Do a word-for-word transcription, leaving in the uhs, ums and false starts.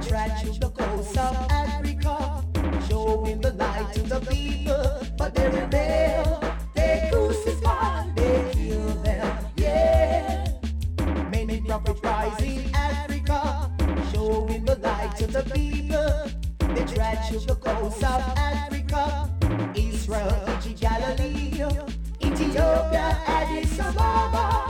trek to the coast of Africa, showing the light to the people, but they rebel, they crucify, they kill them, yeah. Many prophets rise in Africa, showing the light to the people. They trek to the coast of Africa, Israel, Egypt, Galilee, Ethiopia, Addis Ababa.